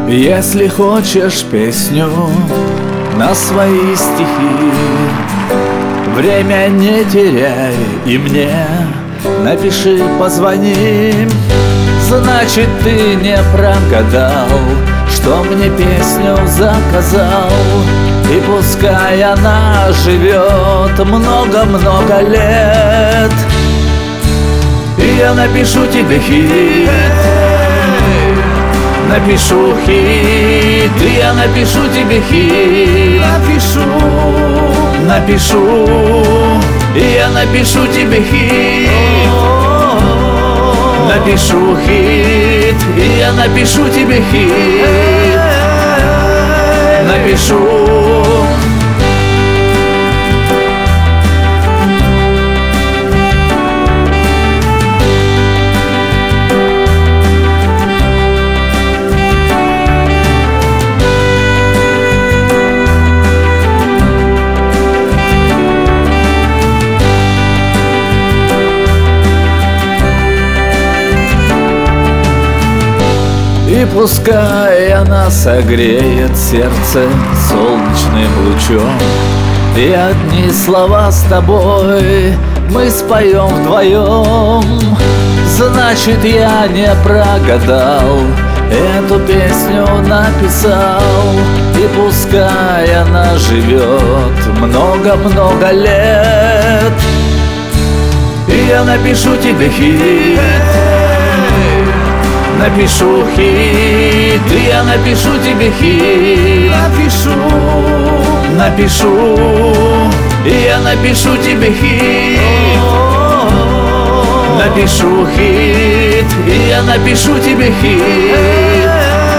Если хочешь песню на свои стихи, время не теряй и мне напиши, позвони. Значит, ты не прогадал, что мне песню заказал. И пускай она живет много-много лет, и я напишу тебе хит. Напишу хит, и я напишу тебе хит. Напишу, и я напишу тебе хит. Напишу хит, и я напишу тебе хит. Напишу. И пускай она согреет сердце солнечным лучом, и одни слова с тобой мы споем вдвоем. Значит, я не прогадал, эту песню написал. И пускай она живет много-много лет, и я напишу тебе хит. Напишу хит, и я напишу тебе хит. Напишу, и я напишу тебе хит. Напишу хит, и я напишу тебе хит.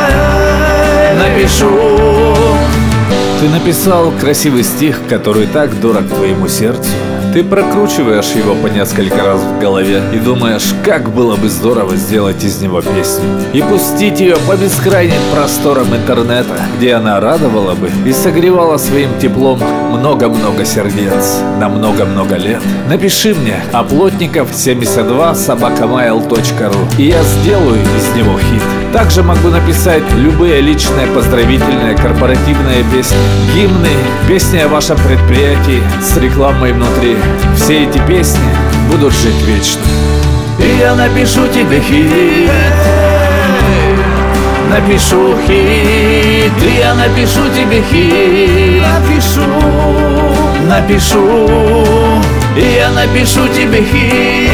Напишу. Ты написал красивый стих, который так дорог твоему сердцу. Ты прокручиваешь его по несколько раз в голове и думаешь, как было бы здорово сделать из него песню и пустить ее по бескрайним просторам интернета, где она радовала бы и согревала своим теплом много-много сердец на много-много лет. Напиши мне aplotnikov72@mail.ru, и я сделаю из него хит. Также могу написать любые личные, поздравительные, корпоративные песни, гимны, песни о вашем предприятии с рекламой внутри. Все эти песни будут жить вечно. И я напишу тебе хит. Напишу хит, и я напишу тебе хит. Напишу, и я напишу тебе хит.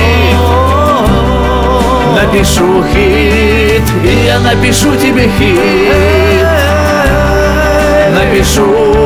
Напишу хит, и я напишу тебе хит. Напишу.